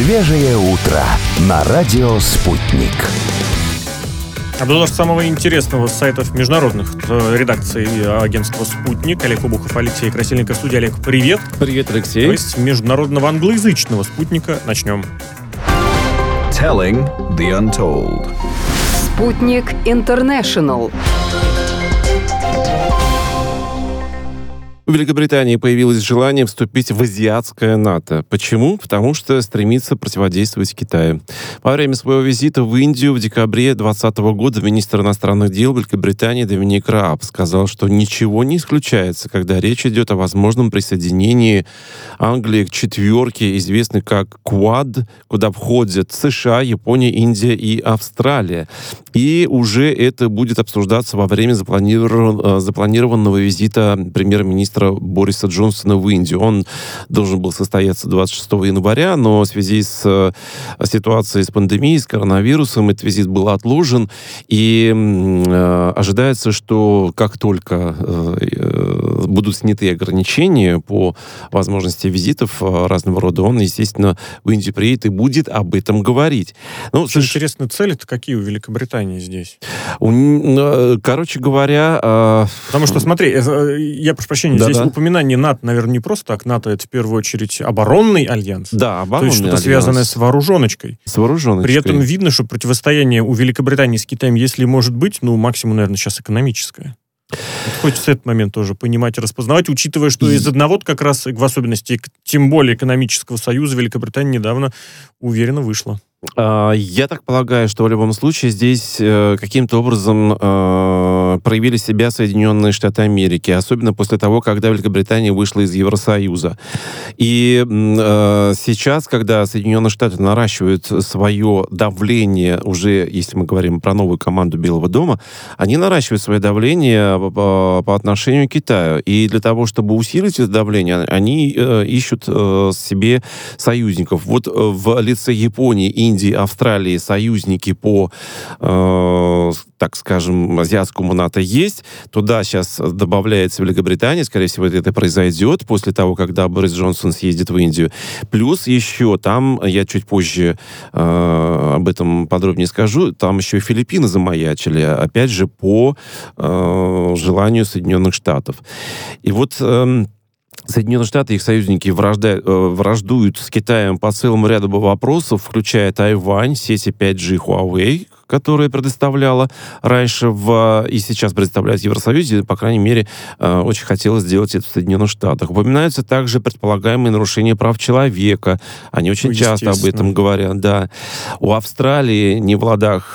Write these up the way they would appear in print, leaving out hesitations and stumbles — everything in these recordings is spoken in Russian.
Свежее утро на радио «Спутник». Обзор самого интересного с сайтов международных редакций агентства «Спутник». Олег Обухов, Алексей Красильников в студии. Олег, привет. Привет, Алексей. То есть международного англоязычного «Спутника». Начнем. Telling the Untold. Спутник Интернешнл. В Великобритании появилось желание вступить в азиатское НАТО. Почему? Потому что стремится противодействовать Китаю. Во время своего визита в Индию в декабре 2020 года министр иностранных дел Великобритании Доминик Рааб сказал, что ничего не исключается, когда речь идет о возможном присоединении Англии к четверке, известной как Quad, куда входят США, Япония, Индия и Австралия. И уже это будет обсуждаться во время запланированного визита премьер-министра Бориса Джонсона в Индию. Он должен был состояться 26 января, но в связи с ситуацией с пандемией, с коронавирусом, этот визит был отложен. И ожидается, что как только будут сняты ограничения по возможности визитов разного рода, он, естественно, в Индию приедет и будет об этом говорить. Ну, интересно, цели-то какие у Великобритании здесь? Короче говоря... Потому что, смотри, я прошу прощения, здесь упоминание НАТО, наверное, не просто так. НАТО — это в первую очередь оборонный альянс. Да, оборонный альянс. То есть что-то связанное с вооруженочкой. С вооруженочкой. При этом видно, что противостояние у Великобритании с Китаем, если может быть, максимум, наверное, сейчас экономическое. Хочется этот момент тоже понимать и распознавать, учитывая, что из одного как раз, в особенности, тем более экономического союза, Великобритания недавно уверенно вышла. Я так полагаю, что в любом случае здесь каким-то образом проявили себя Соединенные Штаты Америки, особенно после того, когда Великобритания вышла из Евросоюза. И сейчас, когда Соединенные Штаты наращивают свое давление, уже если мы говорим про новую команду Белого дома, они наращивают свое давление по отношению к Китаю. И для того, чтобы усилить это давление, они ищут себе союзников. Вот в лице Японии, Индии, Австралии союзники по, так скажем, азиатскому НАТО есть. Туда сейчас добавляется Великобритания. Скорее всего, это произойдет после того, когда Борис Джонсон съездит в Индию. Плюс еще там, я чуть позже об этом подробнее скажу, там еще и Филиппины замаячили. Опять же, по желанию Соединенных Штатов. И вот... Соединенные Штаты и их союзники враждуют с Китаем по целому ряду вопросов, включая Тайвань, сети 5G Huawei, которая предоставляла раньше и сейчас предоставляет в Евросоюзе, по крайней мере, очень хотелось сделать это в Соединенных Штатах. Упоминаются также предполагаемые нарушения прав человека. Они очень часто об этом говорят. Да. В Австралии не в ладах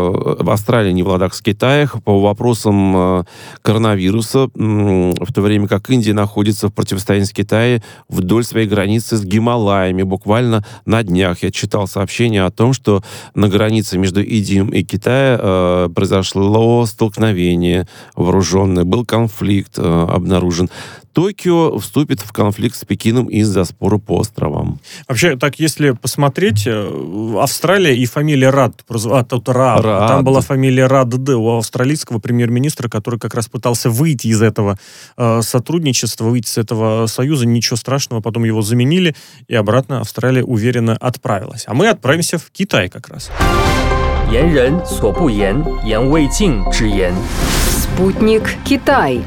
с Китаем по вопросам коронавируса, в то время как Индия находится в противостоянии с Китаем вдоль своей границы с Гималаями. Буквально на днях я читал сообщение о том, что на границе между Индией и Китая произошло столкновение вооруженное, был конфликт обнаружен. Токио вступит в конфликт с Пекином из-за спора по островам. Вообще, так, если посмотреть, Австралия и фамилия Рад, тут Рад, там была фамилия Радд у австралийского премьер-министра, который как раз пытался выйти из этого сотрудничества, выйти с этого союза, ничего страшного, потом его заменили, и обратно Австралия уверенно отправилась. А мы отправимся в Китай как раз. 言人所不言，言未尽之言。 Спутник Китай.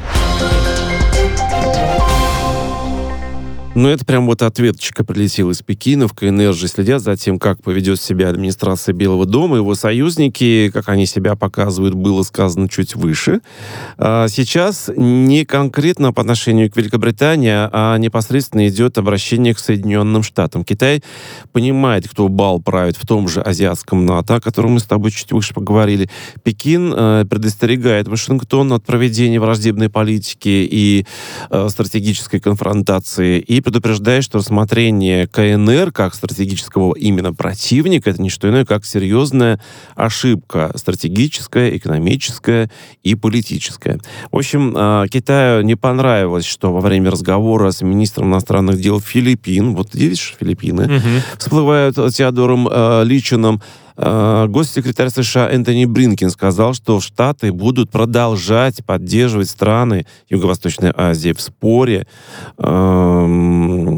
Ну, это прям вот ответочка прилетела из Пекина. В КНР же следят за тем, как поведет себя администрация Белого дома, его союзники, как они себя показывают, было сказано чуть выше. Сейчас не конкретно по отношению к Великобритании, а непосредственно идет обращение к Соединенным Штатам. Китай понимает, кто бал правит в том же азиатском НАТО, о котором мы с тобой чуть выше поговорили. Пекин предостерегает Вашингтон от проведения враждебной политики и стратегической конфронтации, и предупреждает, что рассмотрение КНР как стратегического именно противника — это не что иное, как серьезная ошибка стратегическая, экономическая и политическая. В общем, Китаю не понравилось, что во время разговора с министром иностранных дел Филиппин, вот видишь, Филиппины, всплывают Теодором Личином, госсекретарь США Энтони Блинкен сказал, что Штаты будут продолжать поддерживать страны Юго-Восточной Азии в споре в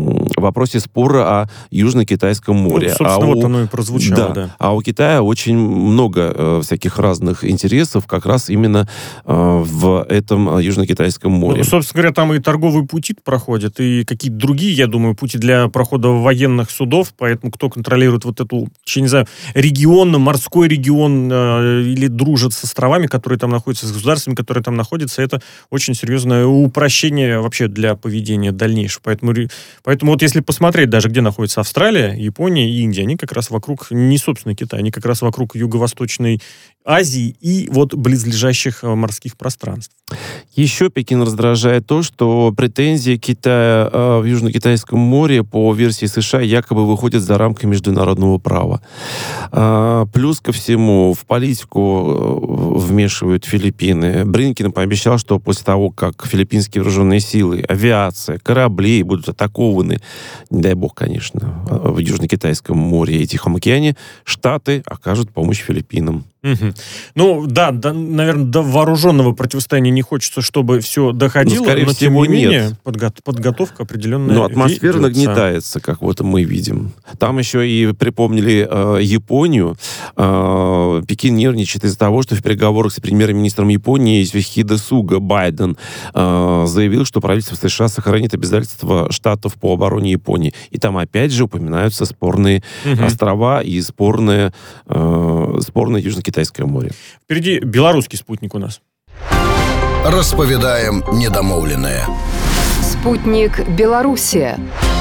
вопросе спора о Южно-Китайском море. Собственно, вот оно и прозвучало, да. А у Китая очень много всяких разных интересов как раз именно в этом Южно-Китайском море. Собственно говоря, там и торговые пути проходят, и какие-то другие, я думаю, пути для прохода военных судов, поэтому кто контролирует вот эту, я не знаю, регион, морской регион или дружит с островами, которые там находятся, с государствами, которые там находятся, это очень серьезное упрощение вообще для поведения дальнейшего. Поэтому вот если посмотреть даже, где находится Австралия, Япония и Индия, они как раз вокруг, не собственно Китая, они как раз вокруг Юго-Восточной Азии и вот близлежащих морских пространств. Еще Пекин раздражает то, что претензии Китая в Южно-Китайском море по версии США якобы выходят за рамки международного права. Плюс ко всему в политику вмешивают Филиппины. Блинкен пообещал, что после того, как филиппинские вооруженные силы, авиация, корабли будут атакованы, не дай бог, конечно, в Южно-Китайском море и Тихом океане, Штаты окажут помощь Филиппинам. Угу. Ну, да, наверное, до вооруженного противостояния не хочется, чтобы все доходило, скорее но всего, тем не менее нет. Подготовка определенная. Но атмосфера ведется. нагнетается, как вот мы видим. Там еще и припомнили Японию. Пекин нервничает из-за того, что в переговорах с премьер-министром Японии Йосихиде Суга Байден заявил, что правительство США сохранит обязательства штатов по обороне Японии. И там опять же упоминаются спорные острова и спорное Южно-Китайское море. Впереди белорусский спутник у нас. Расповедаем недомовленное. Спутник Белоруссия.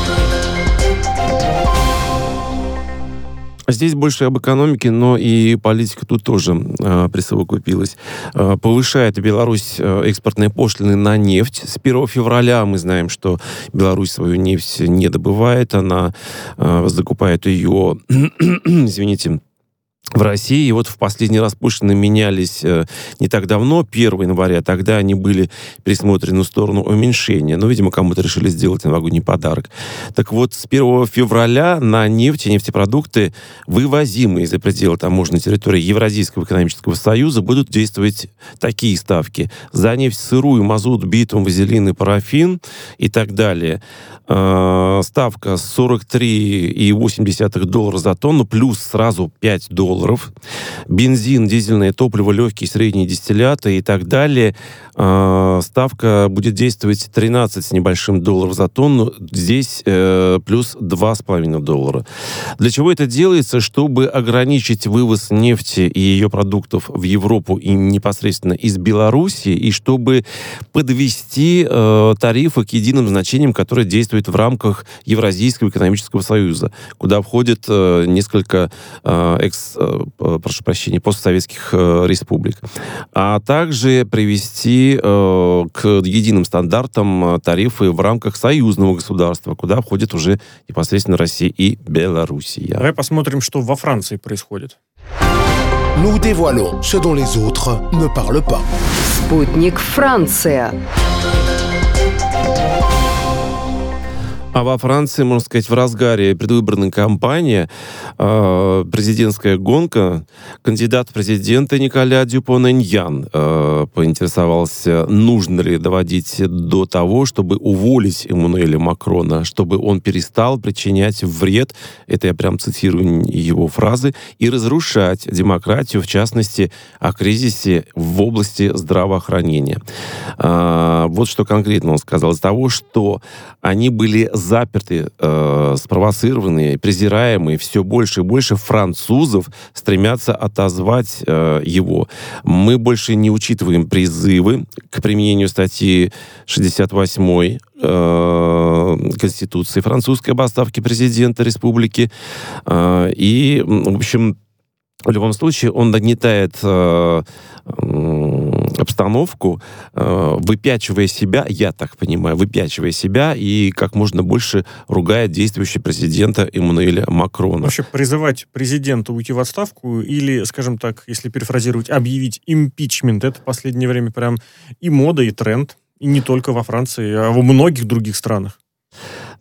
Здесь больше об экономике, но и политика тут тоже присовокупилась. Повышает Беларусь экспортные пошлины на нефть. С 1 февраля мы знаем, что Беларусь свою нефть не добывает, она закупает ее, извините, в России. И вот в последний раз пошлины менялись не так давно, 1 января. Тогда они были пересмотрены в сторону уменьшения. Но, видимо, кому-то решили сделать новогодний подарок. Так вот, с 1 февраля на нефть и нефтепродукты, вывозимые за пределы таможенной территории Евразийского экономического союза, будут действовать такие ставки. За нефть сырую, мазут, битум, вазелин и парафин и так далее. Ставка $43,8 за тонну, плюс сразу $5. Бензин, дизельное топливо, легкие, средние дистилляты и так далее. Ставка будет действовать 13 с небольшим долларов за тонну. Здесь плюс $2,5. Для чего это делается? Чтобы ограничить вывоз нефти и ее продуктов в Европу и непосредственно из Беларуси, и чтобы подвести тарифы к единым значениям, которые действуют в рамках Евразийского экономического союза, куда входит несколько постсоветских республик. А также привести к единым стандартам тарифы в рамках союзного государства, куда входит уже непосредственно Россия и Белоруссия. Давай посмотрим, что во Франции происходит. Nous dévoilons ce dont les autres ne parlent pas. Спутник Франция. А во Франции, можно сказать, в разгаре предвыборной кампании, президентская гонка, кандидат в президенты Николя Дюпон-Эньян поинтересовался, нужно ли доводить до того, чтобы уволить Эммануэля Макрона, чтобы он перестал причинять вред, это я прям цитирую его фразы, и разрушать демократию, в частности, о кризисе в области здравоохранения. Вот что конкретно он сказал. Из-за того, что они были заперты, спровоцированные, презираемые, все больше и больше французов стремятся отозвать его. Мы больше не учитываем призывы к применению статьи 68 Конституции французской об отставке президента республики. И, в общем, в любом случае он нагнетает обстановку, выпячивая себя, я так понимаю, выпячивая себя и как можно больше ругает действующего президента Эммануэля Макрона. Вообще призывать президента уйти в отставку или, скажем так, если перефразировать, объявить импичмент, это в последнее время прям и мода, и тренд, и не только во Франции, а во многих других странах.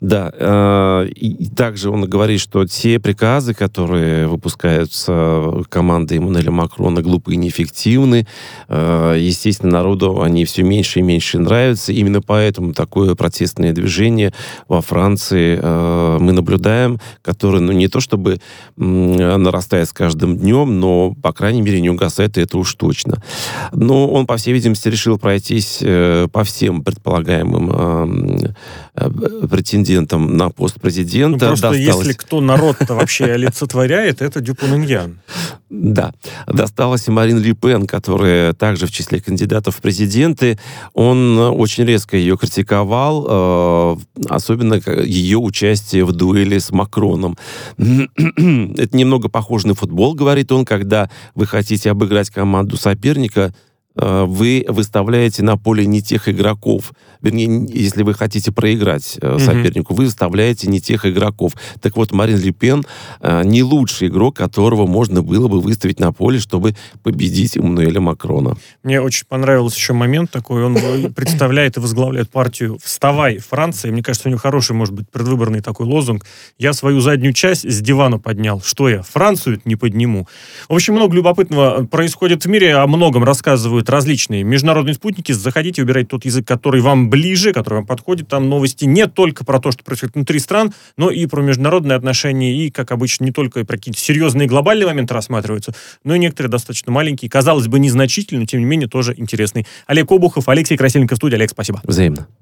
Да, и также он говорит, что те приказы, которые выпускаются командой Эммануэля Макрона, глупые и неэффективны. Естественно, народу они все меньше и меньше нравятся. Именно поэтому такое протестное движение во Франции мы наблюдаем, которое, не то чтобы нарастает с каждым днем, но, по крайней мере, не угасает, и это уж точно. Но он, по всей видимости, решил пройтись по всем предполагаемым претендентам на пост президента. Просто если кто народ-то вообще олицетворяет, это Дюпон-Эньян. Да. Досталось и Марин Ле Пен, которая также в числе кандидатов в президенты. Он очень резко ее критиковал, особенно ее участие в дуэли с Макроном. Это немного похоже на футбол, говорит он, когда вы хотите обыграть команду соперника, вы выставляете на поле не тех игроков. Вернее, если вы хотите проиграть сопернику, вы выставляете не тех игроков. Так вот, Марин Ле Пен не лучший игрок, которого можно было бы выставить на поле, чтобы победить Эммануэля Макрона. Мне очень понравился еще момент такой. Он представляет и возглавляет партию «Вставай, Франция». Мне кажется, у него хороший, может быть, предвыборный такой лозунг. Я свою заднюю часть с дивана поднял. Что я? Францию не подниму. В общем, много любопытного происходит в мире. О многом рассказывают различные международные спутники. Заходите, выбирайте тот язык, который вам ближе, который вам подходит. Там новости не только про то, что происходит внутри стран, но и про международные отношения. И, как обычно, не только про какие-то серьезные глобальные моменты рассматриваются, но и некоторые достаточно маленькие, казалось бы, незначительные, но, тем не менее, тоже интересные. Олег Обухов, Алексей Красильников в студии. Олег, спасибо. Взаимно.